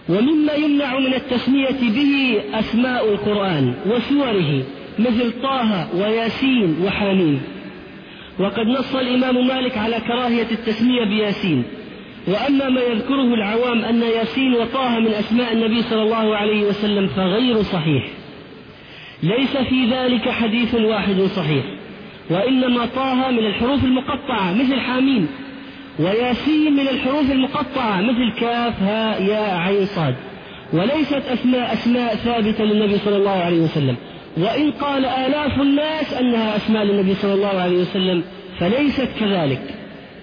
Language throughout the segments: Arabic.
ومما يمنع من التسمية به أسماء القرآن وسوره مثل طه وياسين وحميم، وقد نص الإمام مالك على كراهية التسمية بياسين. وأما ما يذكره العوام أن ياسين وطه من أسماء النبي صلى الله عليه وسلم فغير صحيح، ليس في ذلك حديث واحد صحيح، وإنما طه من الحروف المقطعة مثل حميم، وياسين من الحروف المقطعة مثل كاف هاء ياء عين صاد، وليست أسماء ثابتة للنبي صلى الله عليه وسلم. وإن قال آلاف الناس أنها أسماء للنبي صلى الله عليه وسلم فليست كذلك.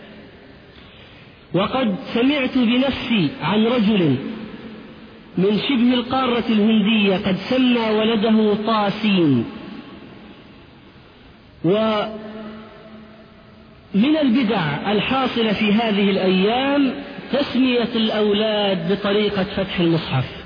وقد سمعت بنفسي عن رجل من شبه القارة الهندية قد سمى ولده طاسين. ومن البدع الحاصلة في هذه الأيام تسمية الأولاد بطريقة فتح المصحف،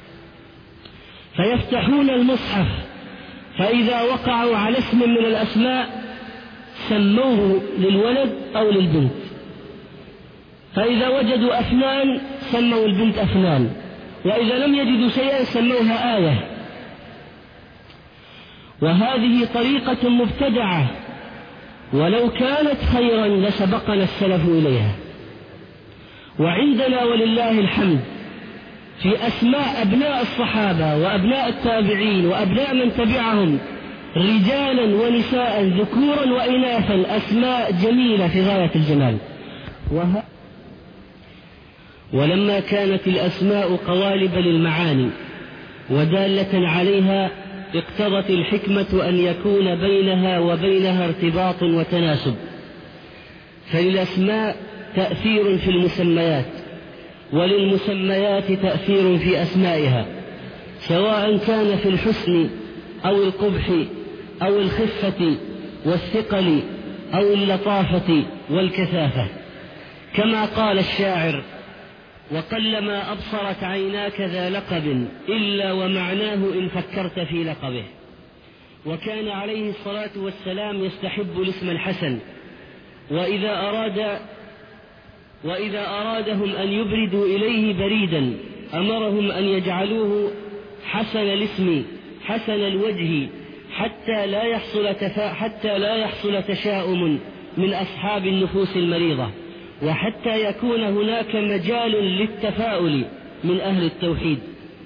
فيفتحون المصحف فإذا وقعوا على اسم من الأسماء سموه للولد أو للبنت، فإذا وجدوا أفنان سموا البنت أفنان، وإذا لم يجدوا شيئا سموها آية. وهذه طريقة مبتدعة، ولو كانت خيرا لسبقنا السلف إليها. وعندنا ولله الحمد في أسماء أبناء الصحابة وأبناء التابعين وأبناء من تبعهم رجالا ونساء ذكورا وإناثا أسماء جميلة في غاية الجمال. ولما كانت الأسماء قوالب للمعاني ودالة عليها اقتضت الحكمة أن يكون بينها وبينها ارتباط وتناسب، فللأسماء تأثير في المسميات، وللمسميات تأثير في أسمائها، سواء كان في الحسن أو القبح أو الخفة والثقل أو اللطافة والكثافة، كما قال الشاعر: وقلما أبصرت عيناك ذا لقب إلا ومعناه إن فكرت في لقبه. وكان عليه الصلاة والسلام يستحب الاسم الحسن، وإذا أرادهم أن يبردوا إليه بريدا أمرهم أن يجعلوه حسن الاسم حسن الوجه حتى لا يحصل تشاؤم من أصحاب النفوس المريضة، وحتى يكون هناك مجال للتفاؤل من أهل التوحيد.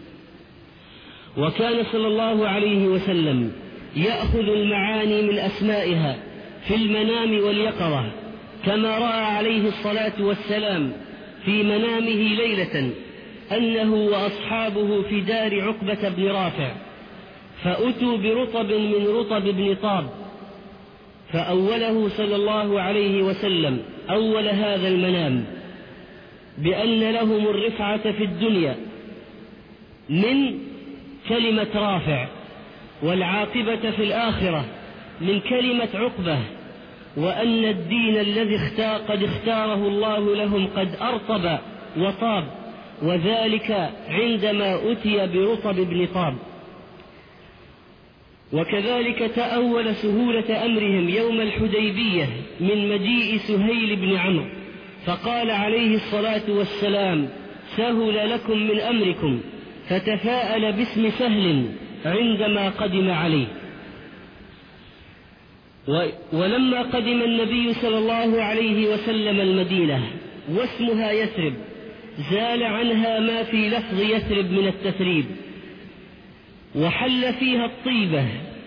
وكان صلى الله عليه وسلم يأخذ المعاني من أسمائها في المنام واليقظة، كما رأى عليه الصلاة والسلام في منامه ليلة أنه وأصحابه في دار عقبة بن رافع، فأتوا برطب من رطب بن طاب، فأوله صلى الله عليه وسلم أول هذا المنام بأن لهم الرفعة في الدنيا من كلمة رافع، والعاقبة في الآخرة من كلمة عقبة، وأن الدين الذي قد اختاره الله لهم قد أرطب وطاب، وذلك عندما أتي برطب بن طاب. وكذلك تأول سهولة أمرهم يوم الحديبية من مجيء سهيل بن عمرو، فقال عليه الصلاة والسلام: سهل لكم من أمركم، فتفاءل باسم سهل عندما قدم عليه. ولما قدم النبي صلى الله عليه وسلم المدينة واسمها يثرب، زال عنها ما في لفظ يثرب من التثريب، وحل فيها الطيبة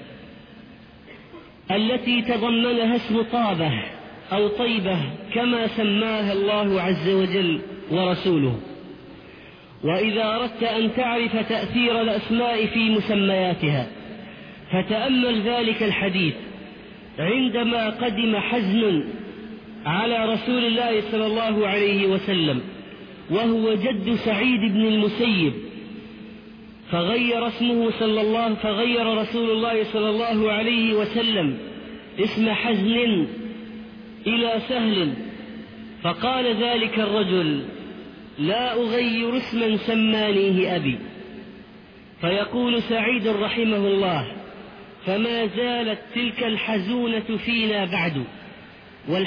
التي تضمنها اسم طابة أو طيبة كما سماها الله عز وجل ورسوله. وإذا أردت أن تعرف تأثير الأسماء في مسمياتها فتأمل ذلك الحديث عندما قدم حزن على رسول الله صلى الله عليه وسلم وهو جد سعيد بن المسيب، فغير رسول الله صلى الله عليه وسلم اسم حزن إلى سهل، فقال ذلك الرجل: لا أغير اسما سمانيه أبي. فيقول سعيد رحمه الله: فما زالت تلك الحزونة فينا بعد.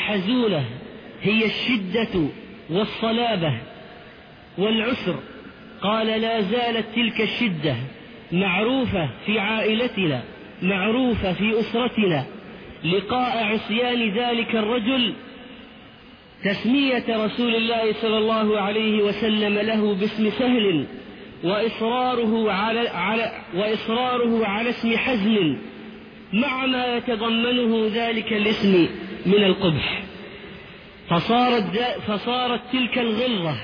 والحزونة هي الشدة والصلابة والعسر قال: لا زالت تلك الشدة معروفة في عائلتنا، معروفة في أسرتنا، لقاء عصيان ذلك الرجل تسمية رسول الله صلى الله عليه وسلم له باسم سهل، وإصراره على اسم حزن، مع ما يتضمنه ذلك الاسم من القبح. فصارت تلك الغلظة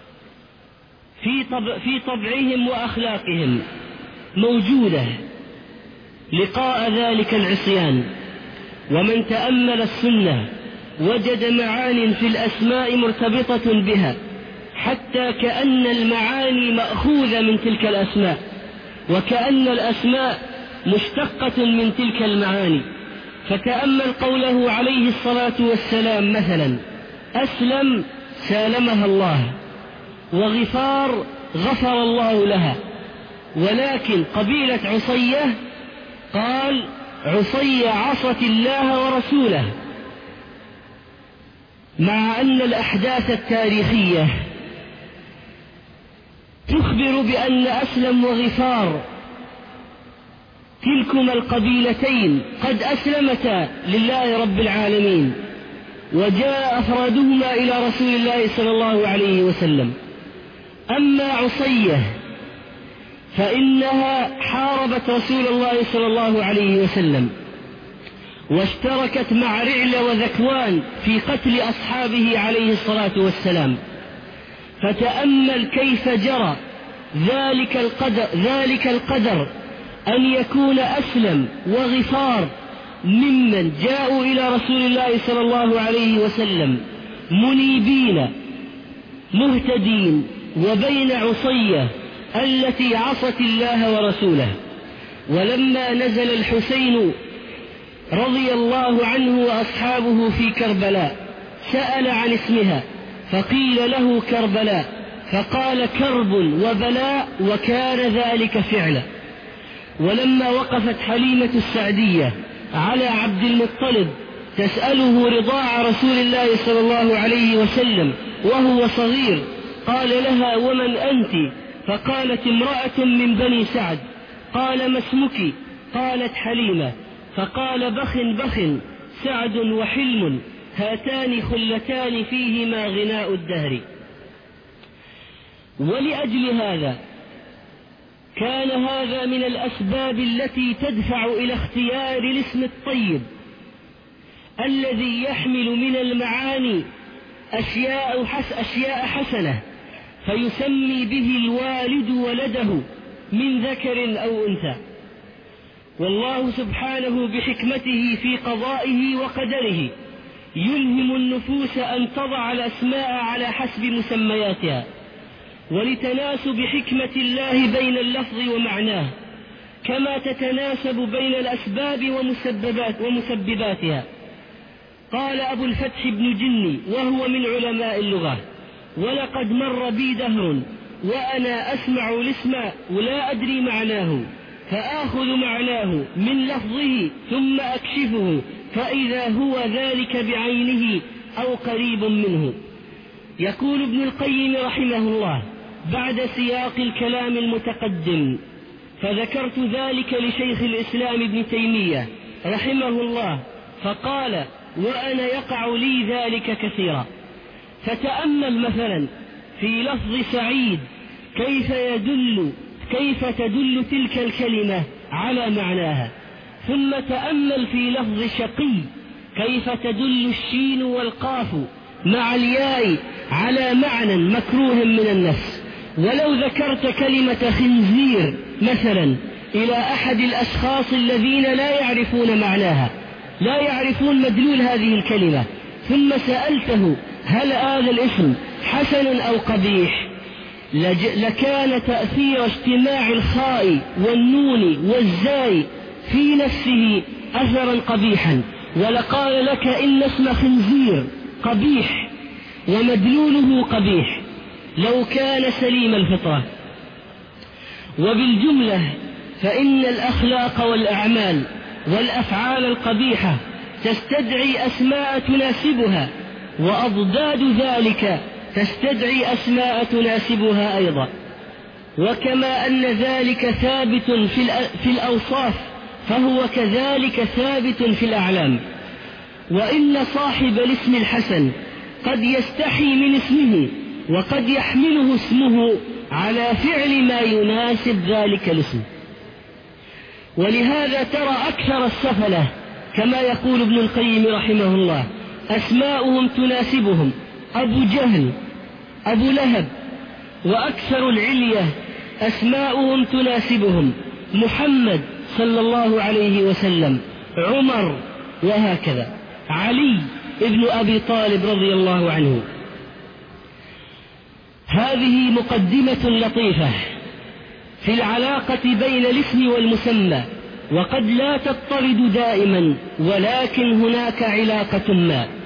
في طبعهم وأخلاقهم موجودة لقاء ذلك العصيان. ومن تأمل السنة وجد معان في الأسماء مرتبطة بها، حتى كأن المعاني مأخوذة من تلك الأسماء، وكأن الأسماء مشتقة من تلك المعاني. فتأمل قوله عليه الصلاة والسلام مثلا: أسلم سالمها الله، وغفار غفر الله لها. ولكن قبيلة عصية قال: عصية عصت الله ورسوله، مع أن الأحداث التاريخية تخبر بأن أسلم وغفار تلكما القبيلتين قد أسلمتا لله رب العالمين، وجاء أفرادهما إلى رسول الله صلى الله عليه وسلم. أما عصية فإنها حاربت رسول الله صلى الله عليه وسلم، واشتركت مع رعل وذكوان في قتل أصحابه عليه الصلاة والسلام. فتأمل كيف جرى ذلك القدر أن يكون أسلم وغفار ممن جاءوا إلى رسول الله صلى الله عليه وسلم منيبين مهتدين، وبين عصية التي عصت الله ورسوله. ولما نزل الحسين رضي الله عنه وأصحابه في كربلاء سأل عن اسمها، فقيل له كربلاء، فقال: كرب وبلاء، وكان ذلك فعلا. ولما وقفت حليمة السعدية على عبد المطلب تسأله رضاع رسول الله صلى الله عليه وسلم وهو صغير، قال لها: ومن أنت؟ فقالت: امرأة من بني سعد. قال: ما اسمك؟ قالت: حليمة. فقال: بخ بخ، سعد وحلم، هاتان خلتان فيهما غناء الدهر. ولأجل هذا كان هذا من الأسباب التي تدفع إلى اختيار الاسم الطيب الذي يحمل من المعاني أشياء حسنة، فيسمي به الوالد ولده من ذكر أو أنثى. والله سبحانه بحكمته في قضائه وقدره يلهم النفوس أن تضع الأسماء على حسب مسمياتها، ولتناسب حكمة الله بين اللفظ ومعناه، كما تتناسب بين الأسباب ومسبباتها. قال أبو الفتح بن جني وهو من علماء اللغة: ولقد مر بي دهر وأنا أسمع الاسم ولا أدري معناه، فآخذ معناه من لفظه ثم أكشفه، فإذا هو ذلك بعينه أو قريب منه. يقول ابن القيم رحمه الله بعد سياق الكلام المتقدم: فذكرت ذلك لشيخ الإسلام ابن تيمية رحمه الله، فقال: وأنا يقع لي ذلك كثيرا. فتأمل مثلا في لفظ سعيد كيف تدل تلك الكلمة على معناها، ثم تأمل في لفظ شقي كيف تدل الشين والقاف مع الياء على معنى مكروه من النفس. ولو ذكرت كلمة خنزير مثلا إلى أحد الأشخاص الذين لا يعرفون معناها، لا يعرفون مدلول هذه الكلمة، ثم سألته: هل هذا الاسم حسن أو قبيح؟ لكان تأثير اجتماع الخاء والنون والزاي في نفسه أثرا قبيحا، ولقال لك إن اسم خنزير قبيح ومدلوله قبيح لو كان سليم الفطرة. وبالجملة فإن الأخلاق والأعمال والأفعال القبيحة تستدعي أسماء تناسبها، وأضداد ذلك تستدعي أسماء تناسبها أيضا. وكما أن ذلك ثابت في الأوصاف فهو كذلك ثابت في الأعلام. وإن صاحب الاسم الحسن قد يستحي من اسمه، وقد يحمله اسمه على فعل ما يناسب ذلك الاسم. ولهذا ترى أكثر السفلة كما يقول ابن القيم رحمه الله أسماؤهم تناسبهم أبو جهل، أبو لهب. وأكثر العلية أسماؤهم تناسبهم محمد صلى الله عليه وسلم، عمر، وهكذا، علي ابن أبي طالب رضي الله عنه. هذه مقدمة لطيفة في العلاقة بين الاسم والمسمى، وقد لا تضطرد دائما، ولكن هناك علاقة ما.